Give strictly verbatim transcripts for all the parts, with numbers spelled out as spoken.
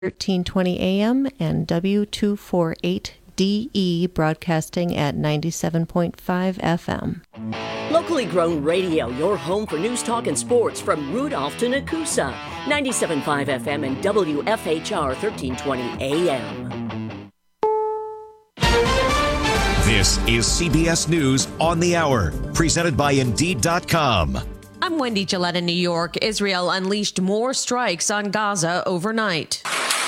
thirteen twenty A M and W two forty-eight D E broadcasting at ninety-seven point five F M. Locally grown radio, your home for news, talk, and sports from Rudolph to Nakusa. ninety-seven point five F M and W F H R thirteen twenty A M. This is C B S News on the Hour, presented by Indeed dot com. I'm Wendy Gillette in New York. Israel unleashed more strikes on Gaza overnight.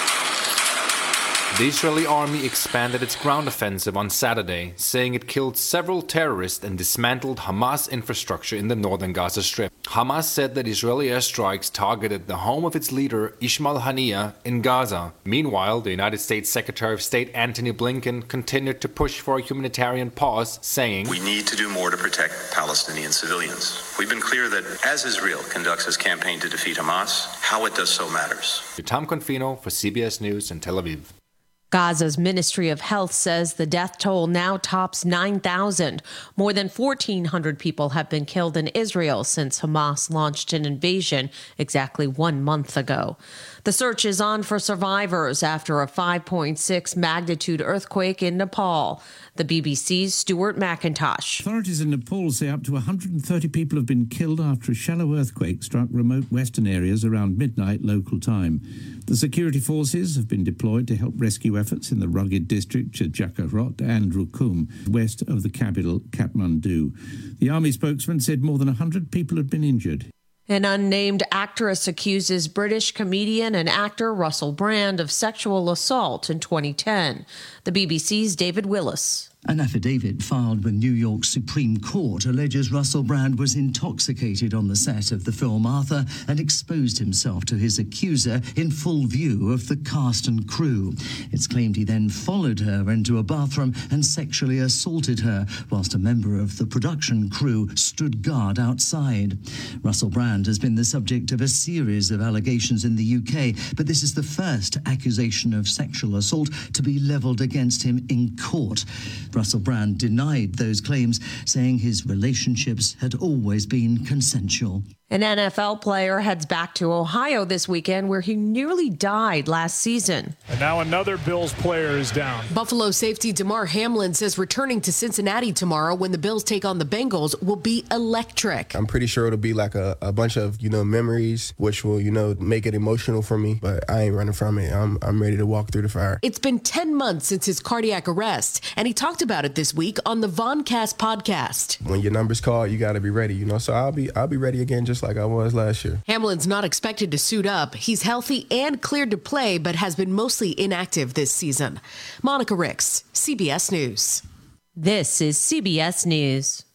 The Israeli army expanded its ground offensive on Saturday, saying it killed several terrorists and dismantled Hamas infrastructure in the northern Gaza Strip. Hamas said that Israeli airstrikes targeted the home of its leader, Ismail Haniyeh, in Gaza. Meanwhile, the United States Secretary of State Antony Blinken continued to push for a humanitarian pause, saying, "We need to do more to protect Palestinian civilians. We've been clear that as Israel conducts its campaign to defeat Hamas, how it does so matters." Tom Confino for C B S News in Tel Aviv. Gaza's Ministry of Health says the death toll now tops nine thousand. More than fourteen hundred people have been killed in Israel since Hamas launched an invasion exactly one month ago. The search is on for survivors after a five point six magnitude earthquake in Nepal. The B B C's Stuart McIntosh. Authorities in Nepal say up to one hundred thirty people have been killed after a shallow earthquake struck remote western areas around midnight local time. The security forces have been deployed to help rescue efforts in the rugged district of Jakarot and Rukum, west of the capital, Kathmandu. The army spokesman said more than one hundred people had been injured. An unnamed actress accuses British comedian and actor Russell Brand of sexual assault in twenty ten. The B B C's David Willis. An affidavit filed with New York Supreme Court alleges Russell Brand was intoxicated on the set of the film Arthur and exposed himself to his accuser in full view of the cast and crew. It's claimed he then followed her into a bathroom and sexually assaulted her, whilst a member of the production crew stood guard outside. Russell Brand has been the subject of a series of allegations in the U K, but this is the first accusation of sexual assault to be levelled against him in court. Russell Brand denied those claims, saying his relationships had always been consensual. An N F L player heads back to Ohio this weekend, where he nearly died last season. And now another Bills player is down. Buffalo safety Damar Hamlin says returning to Cincinnati tomorrow when the Bills take on the Bengals will be electric. I'm pretty sure it'll be like a, a bunch of, you know, memories, which will, you know, make it emotional for me. But I ain't running from it. I'm, I'm ready to walk through the fire. It's been ten months since his cardiac arrest, and he talked about it this week on the Voncast podcast. When your number's called, you got to be ready, you know. So I'll be I'll be ready again just like I was last year. Hamlin's not expected to suit up. He's healthy and cleared to play, but has been mostly inactive this season. Monica Ricks, C B S News. This is C B S News.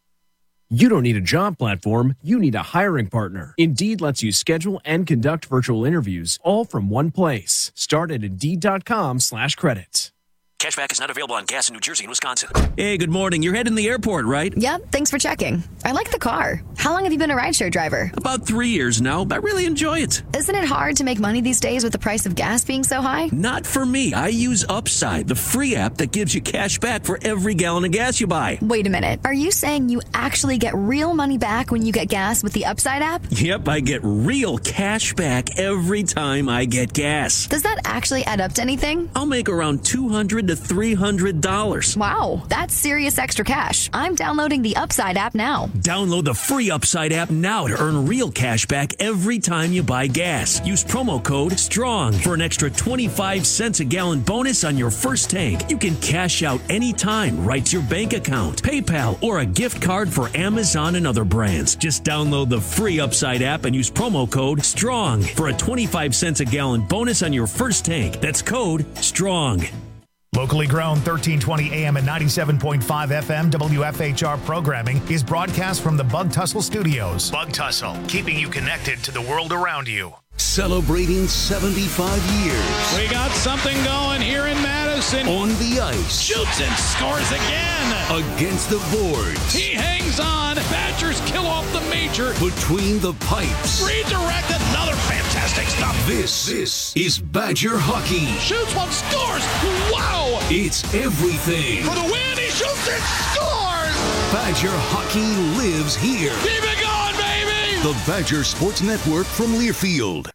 You don't need a job platform, you need a hiring partner. Indeed lets you schedule and conduct virtual interviews all from one place. Start at Indeed.com slash credits. Cashback is not available on gas in New Jersey and Wisconsin. Hey, good morning. You're heading to the airport, right? Yep, thanks for checking. I like the car. How long have you been a rideshare driver? About three years now. I really enjoy it. Isn't it hard to make money these days with the price of gas being so high? Not for me. I use Upside, the free app that gives you cash back for every gallon of gas you buy. Wait a minute. Are you saying you actually get real money back when you get gas with the Upside app? Yep, I get real cash back every time I get gas. Does that actually add up to anything? I'll make around two hundred to three hundred dollars. Wow, that's serious extra cash. I'm downloading the Upside app now. Download the free Upside app now to earn real cash back every time you buy gas. Use promo code STRONG for an extra twenty-five cents a gallon bonus on your first tank. You can cash out anytime right to your bank account, PayPal, or a gift card for Amazon and other brands. Just download the free Upside app and use promo code STRONG for a twenty-five cents a gallon bonus on your first tank. That's code STRONG. Locally grown thirteen twenty A M and ninety-seven point five F M W F H R programming is broadcast from the Bug Tussle Studios. Bug Tussle, keeping you connected to the world around you. Celebrating seventy-five years. We got something going here in Madison. On the ice. Shoots and scores again. Against the boards. He hangs on. Badgers kill off the major. Between the pipes. Redirect, another fantastic stop. This, this is Badger hockey. Shoots one, scores. Wow. It's everything. For the win, he shoots and scores. Badger hockey lives here. Keep it going, baby. The Badger Sports Network from Learfield.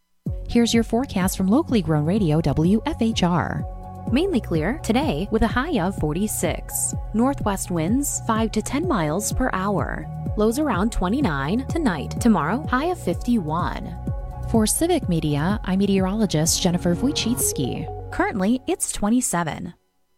Here's your forecast from locally grown radio W F H R. Mainly clear today with a high of forty-six. Northwest winds five to ten miles per hour. Lows around twenty-nine tonight. Tomorrow, high of fifty-one. For Civic Media, I'm meteorologist Jennifer Wojcicki. Currently, it's twenty-seven.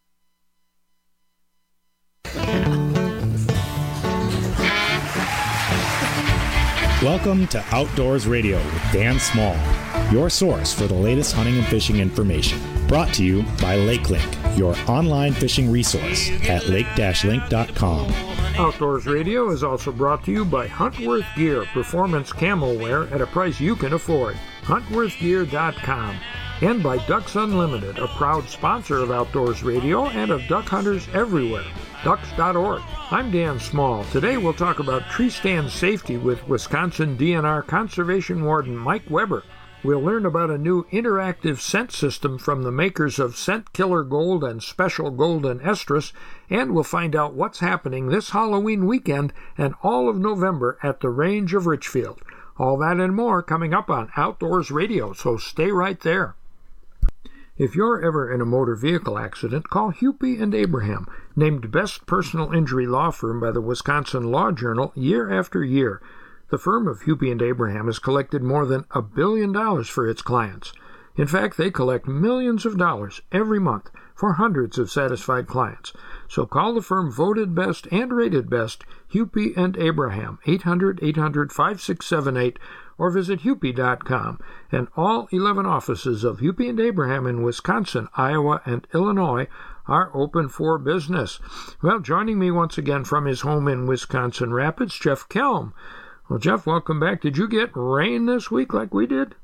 Welcome to Outdoors Radio with Dan Small, your source for the latest hunting and fishing information. Brought to you by LakeLink, your online fishing resource at lake dash link dot com. Outdoors Radio is also brought to you by Huntworth Gear, performance camo wear at a price you can afford. huntworth gear dot com. And by Ducks Unlimited, a proud sponsor of Outdoors Radio and of duck hunters everywhere. ducks dot org. I'm Dan Small. Today we'll talk about tree stand safety with Wisconsin D N R Conservation Warden Mike Weber. We'll learn about a new interactive scent system from the makers of Scent Killer Gold and Special Golden Estrus, and we'll find out what's happening this Halloween weekend and all of November at the Range of Richfield. All that and more coming up on Outdoors Radio, so stay right there. If you're ever in a motor vehicle accident, call Hupy and Abraham, named Best Personal Injury Law Firm by the Wisconsin Law Journal year after year. The firm of Hupy and Abraham has collected more than a billion dollars for its clients. In fact, they collect millions of dollars every month for hundreds of satisfied clients. So call the firm voted best and rated best, Hupy and Abraham, eight hundred, eight hundred, five six seven eight, or visit hupy dot com. And all eleven offices of Hupy and Abraham in Wisconsin, Iowa, and Illinois are open for business. Well, joining me once again from his home in Wisconsin Rapids, Jeff Kelm. Well, Jeff, welcome back. Did you get rain this week like we did?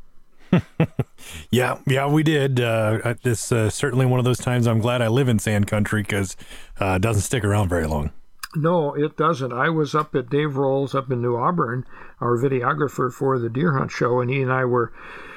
yeah, yeah, we did. Uh, this uh, certainly one of those times I'm glad I live in sand country because uh, it doesn't stick around very long. No, it doesn't. I was up at Dave Rolls up in New Auburn, our videographer for the Deer Hunt Show, and he and I were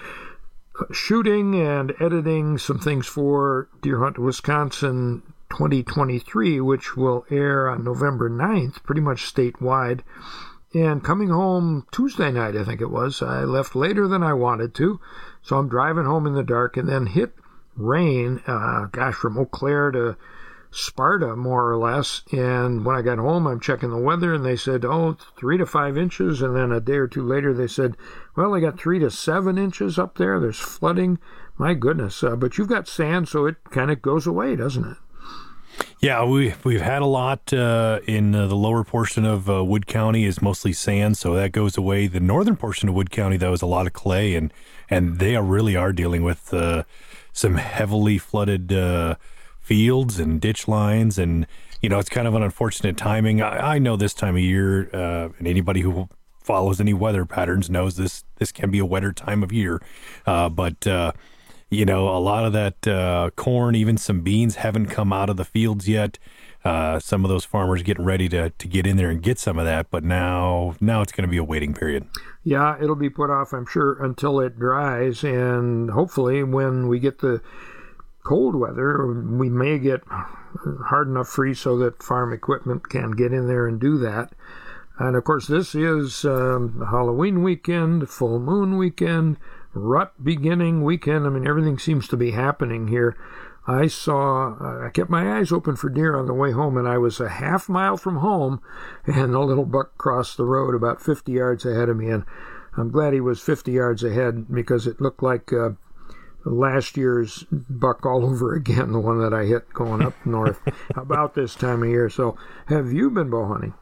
shooting and editing some things for Deer Hunt Wisconsin twenty twenty-three, which will air on November ninth, pretty much statewide. And coming home Tuesday night, I think it was, I left later than I wanted to, so I'm driving home in the dark and then hit rain, uh, gosh, from Eau Claire to Sparta, more or less. And when I got home, I'm checking the weather, and they said, oh, three to five inches. And then a day or two later, they said, well, they got three to seven inches up there. There's flooding. My goodness. Uh, but you've got sand, so it kind of goes away, doesn't it? Yeah, we, we've had a lot uh, in uh, the lower portion of uh, Wood County is mostly sand, so that goes away. The northern portion of Wood County, though, is a lot of clay, and, and they are, really are dealing with uh, some heavily flooded uh, fields and ditch lines, and, you know, it's kind of an unfortunate timing. I, I know this time of year, uh, and anybody who follows any weather patterns knows this, this can be a wetter time of year, uh, but... Uh, You know, a lot of that uh, corn, even some beans haven't come out of the fields yet. Uh, some of those farmers getting ready to, to get in there and get some of that, but now now it's going to be a waiting period. Yeah, it'll be put off, I'm sure, until it dries, and hopefully when we get the cold weather, we may get hard enough freeze so that farm equipment can get in there and do that. And, of course, this is um, Halloween weekend, full moon weekend, rut beginning weekend. I mean, everything seems to be happening here. I saw, uh, I kept my eyes open for deer on the way home, and I was a half mile from home, and a little buck crossed the road about fifty yards ahead of me, and I'm glad he was fifty yards ahead because it looked like uh, last year's buck all over again, the one that I hit going up north about this time of year. So have you been bow hunting?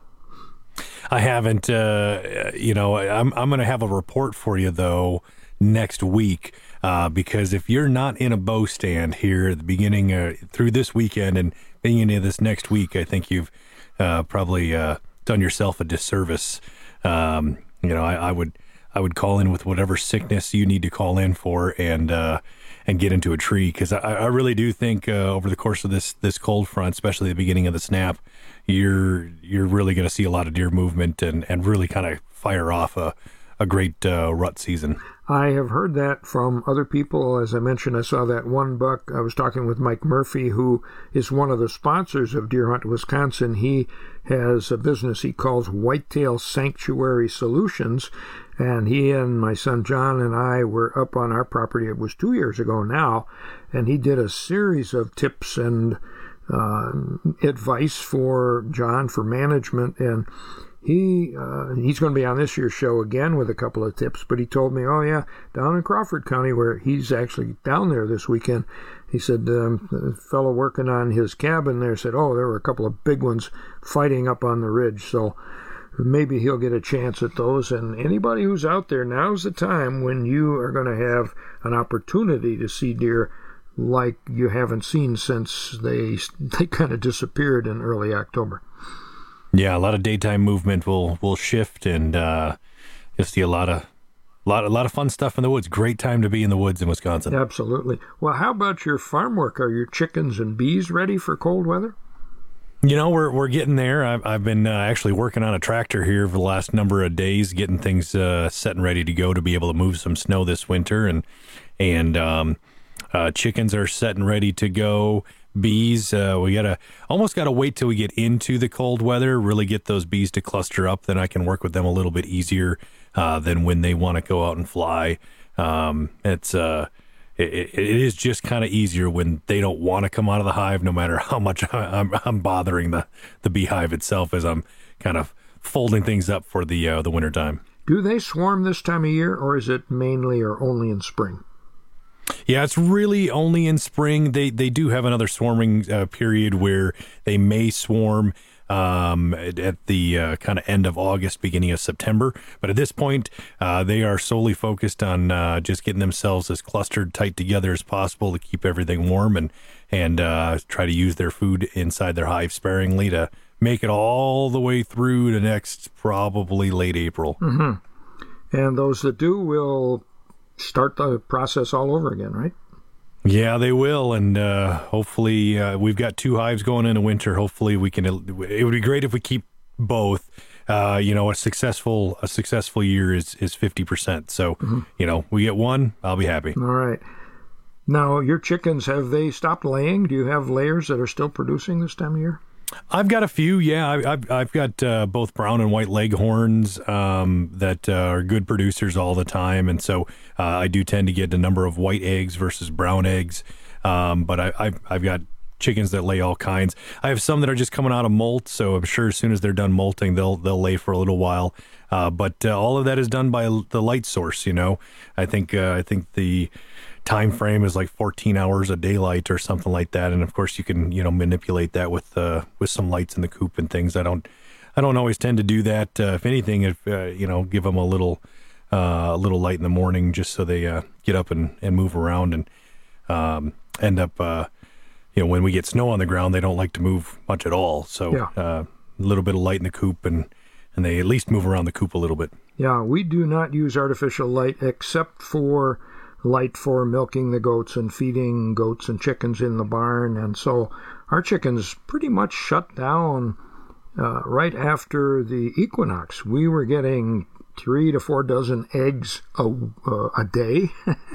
I haven't. Uh, you know, I'm, I'm going to have a report for you, though, next week, uh, because if you're not in a bow stand here at the beginning, uh, through this weekend and beginning of this next week, I think you've uh, probably uh, done yourself a disservice. Um, you know, I, I would I would call in with whatever sickness you need to call in for and uh, and get into a tree, because I, I really do think uh, over the course of this this cold front, especially the beginning of the snap, you're you're really going to see a lot of deer movement and, and really kind of fire off a, a great uh, rut season. I have heard that from other people. As I mentioned, I saw that one buck. I was talking with Mike Murphy, who is one of the sponsors of Deer Hunt Wisconsin. He has a business he calls Whitetail Sanctuary Solutions, And he and my son John and I were up on our property. It was two years ago now. And he did a series of tips and uh, advice for John for management. And he uh, he's going to be on this year's show again with a couple of tips. But he told me, oh, yeah, down in Crawford County, where he's actually down there this weekend, he said um, the fellow working on his cabin there said, oh, there were a couple of big ones fighting up on the ridge. So maybe he'll get a chance at those. And anybody who's out there, now's the time when you are going to have an opportunity to see deer like you haven't seen since they they kind of disappeared in early October. Yeah, a lot of daytime movement will will shift, and uh, you'll see a lot of lot a lot of fun stuff in the woods. Great time to be in the woods in Wisconsin. Absolutely. Well, how about your farm work? Are your chickens and bees ready for cold weather? You know, we're we're getting there. I've, I've been uh, actually working on a tractor here for the last number of days, getting things uh, set and ready to go to be able to move some snow this winter, and and um, uh, chickens are set and ready to go. Bees, uh, we gotta almost gotta wait till we get into the cold weather, really get those bees to cluster up. Then I can work with them a little bit easier uh, than when they want to go out and fly. Um, it's uh, it, it is just kind of easier when they don't want to come out of the hive, no matter how much I'm, I'm bothering the the beehive itself as I'm kind of folding things up for the uh, the winter time. Do they swarm this time of year, or is it mainly or only in spring? Yeah, it's really only in spring. They they do have another swarming uh, period where they may swarm um, at, at the uh, kind of end of August, beginning of September. But at this point, uh, they are solely focused on uh, just getting themselves as clustered tight together as possible to keep everything warm and and uh, try to use their food inside their hive sparingly to make it all the way through to next probably late April. Mm-hmm. And those that do will start the process all over again, right? Yeah, they will, and uh, hopefully uh, we've got two hives going into winter. Hopefully we can. It would be great if we keep both. Uh, you know, a successful a successful year is is fifty percent. So mm-hmm. you know, we get one, I'll be happy. All right. Now, your chickens, have they stopped laying? Do you have layers that are still producing this time of year? I've got a few, yeah. I, I've I've got uh, both brown and white leghorns um, that uh, are good producers all the time, and so uh, I do tend to get a number of white eggs versus brown eggs. Um, but I, I've I've got chickens that lay all kinds. I have some that are just coming out of molt, so I'm sure as soon as they're done molting, they'll they'll lay for a little while. Uh, but uh, all of that is done by the light source. You know, I think uh, I think the time frame is like fourteen hours of daylight or something like that, and of course you can you know manipulate that with uh, with some lights in the coop and things. I don't I don't always tend to do that. Uh, if anything, if uh, you know, give them a little uh, a little light in the morning just so they uh, get up and, and move around and um, end up uh, you know when we get snow on the ground, they don't like to move much at all. So yeah. uh, a little bit of light in the coop and and they at least move around the coop a little bit. Yeah, we do not use artificial light except for light for milking the goats and feeding goats and chickens in the barn. And so our chickens pretty much shut down uh, right after the equinox. We were getting three to four dozen eggs a, uh, a day.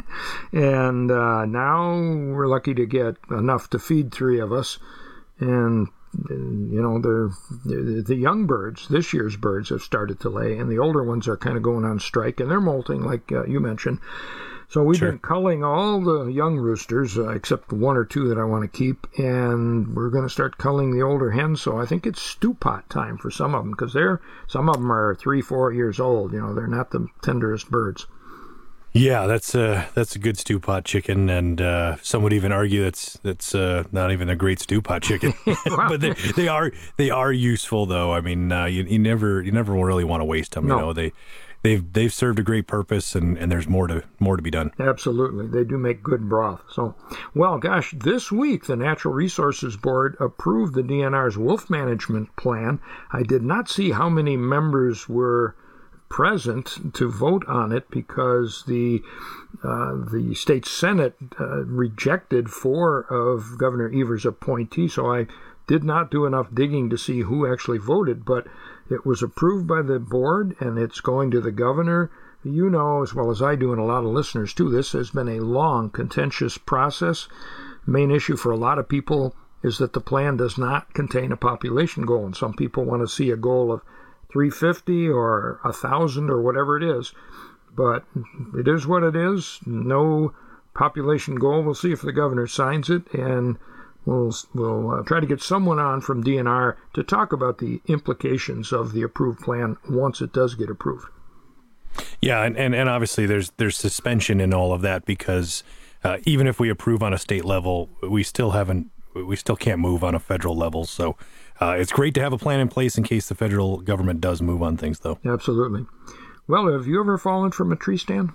and uh, now we're lucky to get enough to feed three of us. And you know, the the young birds, this year's birds, have started to lay, and the older ones are kind of going on strike, and they're molting, like uh, you mentioned. So we've sure. been culling all the young roosters, uh, except one or two that I want to keep, and we're going to start culling the older hens. So I think it's stew pot time for some of them, because they're some of them are three, four years old. You know, they're not the tenderest birds. Yeah, that's a that's a good stew pot chicken, and uh, some would even argue that's that's uh, not even a great stew pot chicken. Wow. But they, they are they are useful, though. I mean, uh, you, you never you never really want to waste them. No. You know, they they've they've served a great purpose, and, and there's more to more to be done. Absolutely, they do make good broth. So, well, gosh, this week the Natural Resources Board approved the D N R's wolf management plan. I did not see how many members were present to vote on it because the uh, the state senate uh, rejected four of Governor Evers' appointees. So I did not do enough digging to see who actually voted, but it was approved by the board and it's going to the governor. You know as well as I do, and a lot of listeners too, this has been a long, contentious process. Main issue for a lot of people is that the plan does not contain a population goal, and some people want to see a goal of three hundred fifty or one thousand or whatever it is. But it is what it is. No population goal. We'll see if the governor signs it, and we'll we'll uh, try to get someone on from D N R to talk about the implications of the approved plan once it does get approved. Yeah, and, and, and obviously there's there's suspension in all of that because uh, even if we approve on a state level, we still haven't we still can't move on a federal level. So uh, it's great to have a plan in place in case the federal government does move on things, though. Absolutely. Well, have you ever fallen from a tree stand?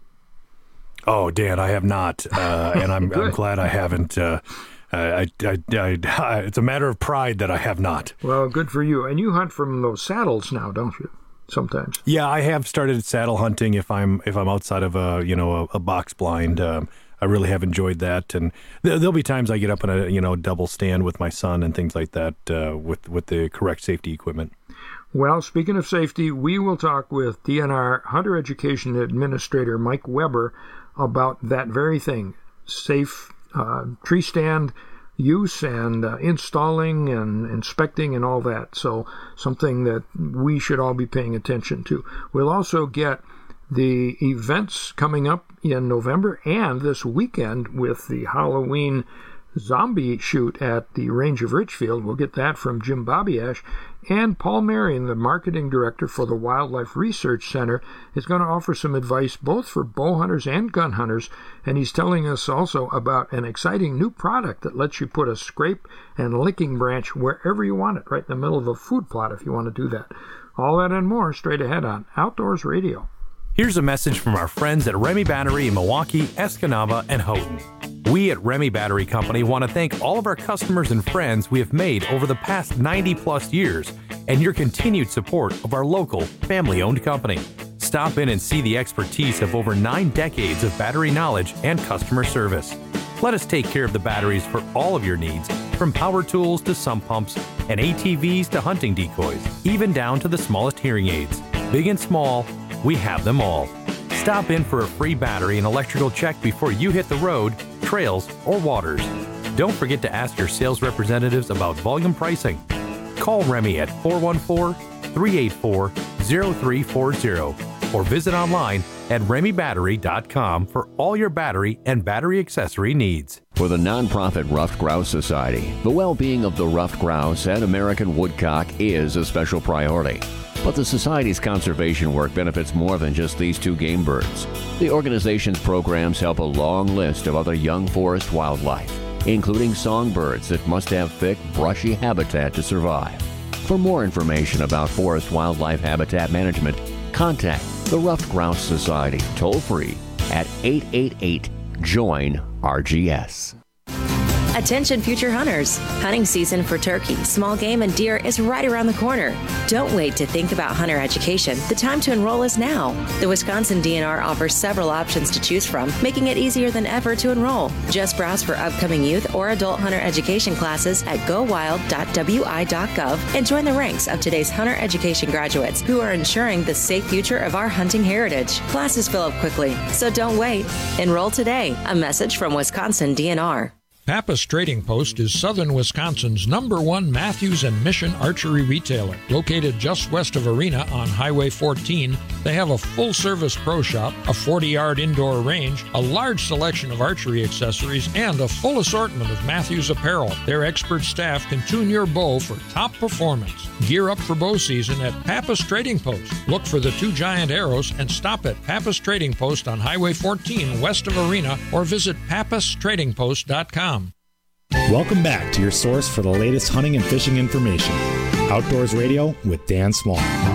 Oh, Dan, I have not, uh, and I'm I'm glad I haven't. Uh, I, I, I, I, it's a matter of pride that I have not. Well, good for you. And you hunt from those saddles now, don't you? Sometimes. Yeah, I have started saddle hunting if I'm if I'm outside of a you know a, a box blind. Um, I really have enjoyed that, and th- there'll be times I get up in a you know double stand with my son and things like that uh, with with the correct safety equipment. Well, speaking of safety, we will talk with D N R Hunter Education Administrator Mike Weber about that very thing: safe uh, tree stand use and uh, installing and inspecting and all that. So something that we should all be paying attention to. We'll also get the events coming up in November and this weekend with the Halloween zombie shoot at the Range of Richfield. We'll get that from Jim Bobbiash. And Paul Marion, the marketing director for the Wildlife Research Center, is going to offer some advice both for bow hunters and gun hunters. And he's telling us also about an exciting new product that lets you put a scrape and licking branch wherever you want it, right in the middle of a food plot if you want to do that. All that and more straight ahead on Outdoors Radio. Here's a message from our friends at Remy Battery in Milwaukee, Escanaba, and Houghton. We at Remy Battery Company want to thank all of our customers and friends we have made over the past ninety plus years and your continued support of our local family-owned company. Stop in and see the expertise of over nine decades of battery knowledge and customer service. Let us take care of the batteries for all of your needs, from power tools to sump pumps and A T Vs to hunting decoys, even down to the smallest hearing aids. Big and small, we have them all. Stop in for a free battery and electrical check before you hit the road, trails, or waters. Don't forget to ask your sales representatives about volume pricing. Call Remy at four one four, three eight four, zero three four zero or visit online at remy battery dot com for all your battery and battery accessory needs. For the nonprofit Ruffed Grouse Society, the well-being of the ruffed grouse and American woodcock is a special priority. But the Society's conservation work benefits more than just these two game birds. The organization's programs help a long list of other young forest wildlife, including songbirds that must have thick, brushy habitat to survive. For more information about forest wildlife habitat management, contact the Ruffed Grouse Society toll-free at eight eight eight, join R G S. Attention future hunters. Hunting season for turkey, small game, and deer is right around the corner. Don't wait to think about hunter education. The time to enroll is now. The Wisconsin D N R offers several options to choose from, making it easier than ever to enroll. Just browse for upcoming youth or adult hunter education classes at go wild dot w i dot gov and join the ranks of today's hunter education graduates who are ensuring the safe future of our hunting heritage. Classes fill up quickly, so don't wait. Enroll today. A message from Wisconsin D N R. Pappas Trading Post is southern Wisconsin's number one Matthews and Mission archery retailer. Located just west of Arena on Highway fourteen, they have a full-service pro shop, a forty-yard indoor range, a large selection of archery accessories, and a full assortment of Matthews apparel. Their expert staff can tune your bow for top performance. Gear up for bow season at Pappas Trading Post. Look for the two giant arrows and stop at Pappas Trading Post on Highway fourteen west of Arena or visit pappas trading post dot com. Welcome back to your source for the latest hunting and fishing information. Outdoors Radio with Dan Small.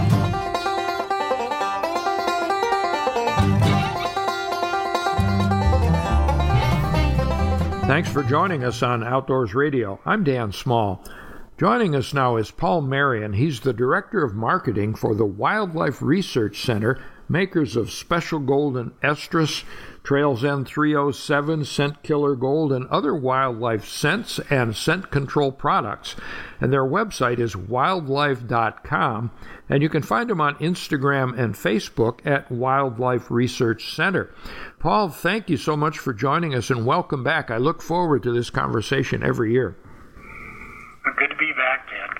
Thanks for joining us on Outdoors Radio. I'm Dan Small. Joining us now is Paul Marion. He's the Director of Marketing for the Wildlife Research Center, makers of Special Golden Estrus, Trails End three oh seven, Scent Killer Gold, and other wildlife scents and scent control products. And their website is wildlife dot com, and you can find them on Instagram and Facebook at Wildlife Research Center. Paul, thank you so much for joining us, and welcome back. I look forward to this conversation every year. Good to be back, Dan.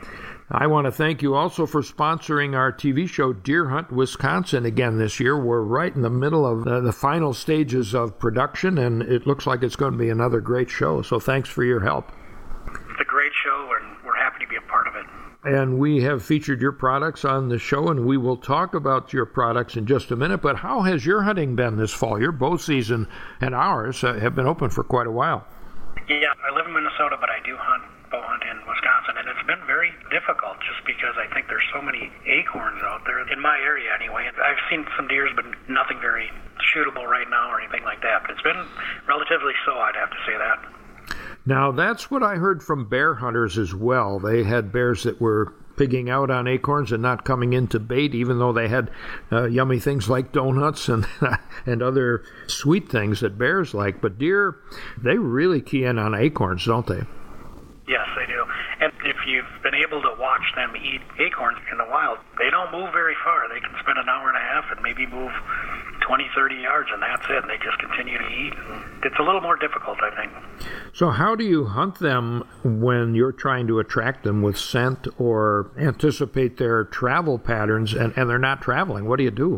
I want to thank you also for sponsoring our T V show Deer Hunt Wisconsin again this year. We're right in the middle of uh, the final stages of production, and it looks like it's going to be another great show. So thanks for your help. It's a great show, and we're happy to be a part of it. And we have featured your products on the show, and we will talk about your products in just a minute. But how has your hunting been this fall? Your bow season and ours uh, have been open for quite a while. Yeah, I live in Minnesota, but I do hunt bow hunt in Wisconsin, and it's been very difficult just because I think there's so many acorns out there, in my area anyway. I've seen some deers, but nothing very shootable right now or anything like that. But it's been relatively slow, I'd have to say that. Now, that's what I heard from bear hunters as well. They had bears that were pigging out on acorns and not coming into bait, even though they had uh, yummy things like donuts and and other sweet things that bears like. But deer, they really key in on acorns, don't they? Yes, they do. And if you've been able to watch them eat acorns in the wild, they don't move very far. They can spend an hour and a half and maybe move twenty, thirty yards, and that's it. And they just continue to eat. It's a little more difficult, I think. So how do you hunt them when you're trying to attract them with scent or anticipate their travel patterns, and, and they're not traveling? What do you do?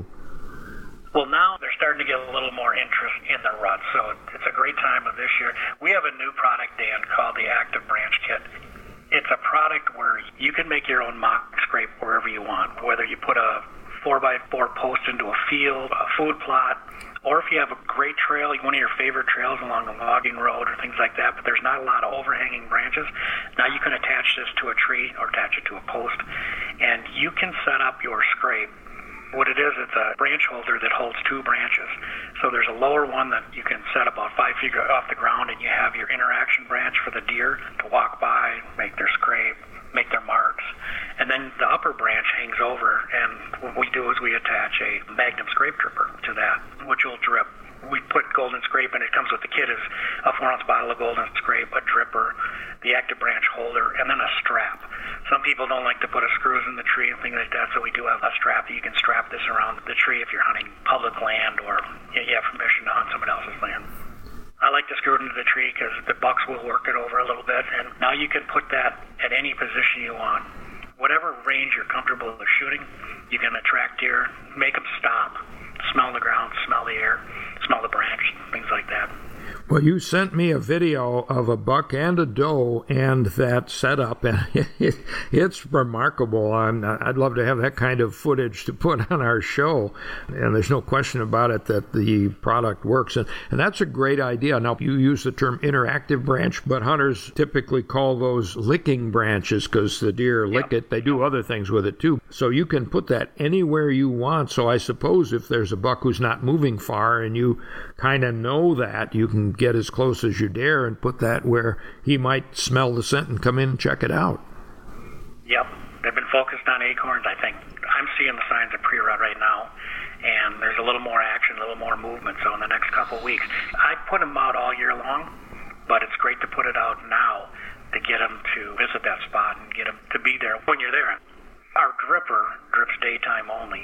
Well, now they're starting to get a little more interest in the rut, so it's a great time of this year. We have a new product, Dan, called the Active Branch Kit. It's a product where you can make your own mock scrape wherever you want, whether you put a four by four post into a field, a food plot, or if you have a great trail, one of your favorite trails along a logging road or things like that, but there's not a lot of overhanging branches, now you can attach this to a tree or attach it to a post, and you can set up your scrape. What it is, it's a branch holder that holds two branches. So there's a lower one that you can set about five feet off the ground, and you have your interaction branch for the deer to walk by, make their scrape, make their marks. And then the upper branch hangs over, and what we do is we attach a Magnum scrape dripper to that, which will drip. We put Golden Scrape, and it comes with the kit is a four-ounce bottle of Golden Scrape, a dripper, the Active Branch holder, and then a strap. Some people don't like to put a screws in the tree and things like that, so we do have a strap that you can strap this around the tree if you're hunting public land or you have permission to hunt someone else's land. I like to screw it into the tree because the bucks will work it over a little bit, and now you can put that at any position you want. Whatever range you're comfortable with shooting, you can attract deer, make them stop, smell the ground, smell the air, smell the branch, things like that. Well, you sent me a video of a buck and a doe and that setup, and it, it's remarkable. I'm, I'd love to have that kind of footage to put on our show, and there's no question about it that the product works, and, and that's a great idea. Now, you use the term interactive branch, but hunters typically call those licking branches because the deer lick it. They do other things with it, too. So you can put that anywhere you want. So I suppose if there's a buck who's not moving far and you kind of know that, you can get as close as you dare and put that where he might smell the scent and come in and check it out. Yep. They've been focused on acorns. I think I'm seeing the signs of pre-rut right now, and there's a little more action, a little more movement. So in the next couple of weeks, I put them out all year long, but it's great to put it out now to get them to visit that spot and get them to be there when you're there. Our dripper drips daytime only,